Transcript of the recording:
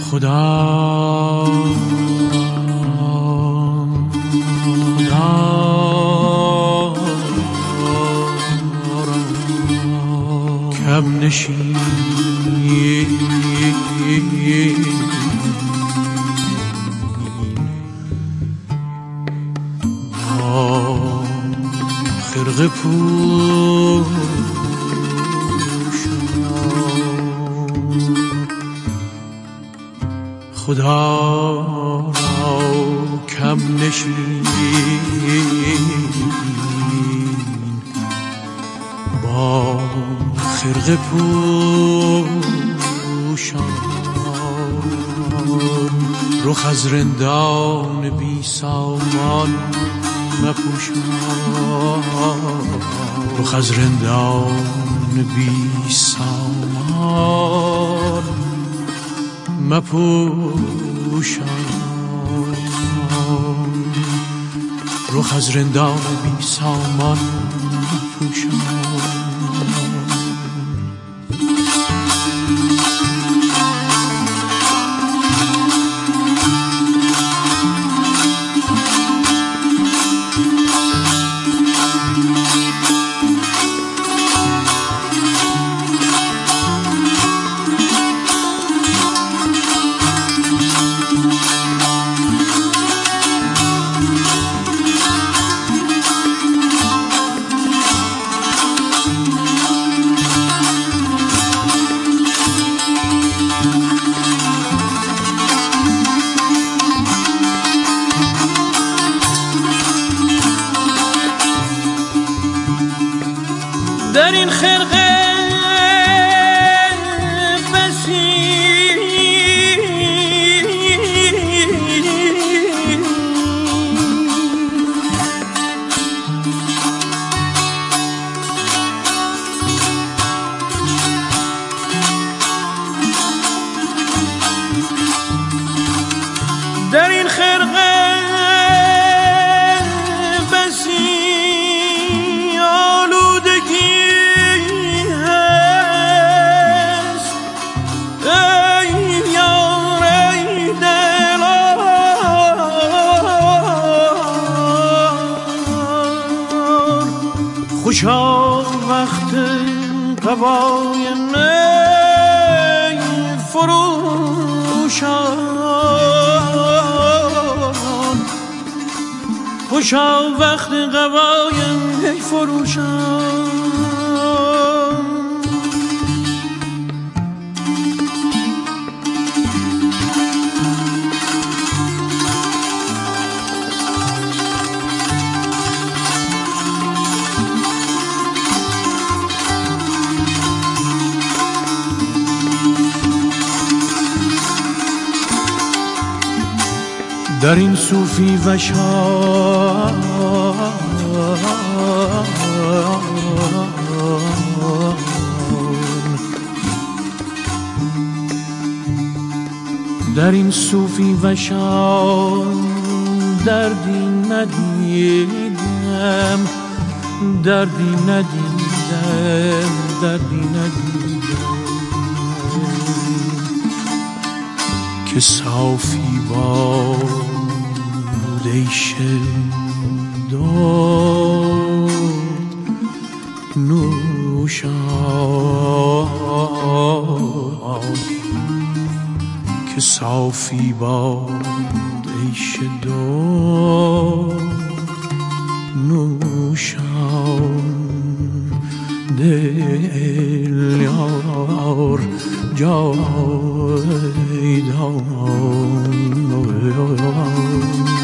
خدا کم نشین با خرقه پوشم خدا را کم نشین با خرقه پوشان رخ از رندان بی سامان مپوشان رخ از رندان بی سامان مپوشان رخ از رندان بی سامان مپوشان در این خرقه بسی در این خرقه خوشا وقت قبای می فروشان خوشا وقت قبای می فروشان در این صوفی و شان در این صوفی و شان دردی ندیدم دردی ندیدم دردی ندیدم که صافی باد داد نوشان که صافی باد داد نوشان دل یار جاودان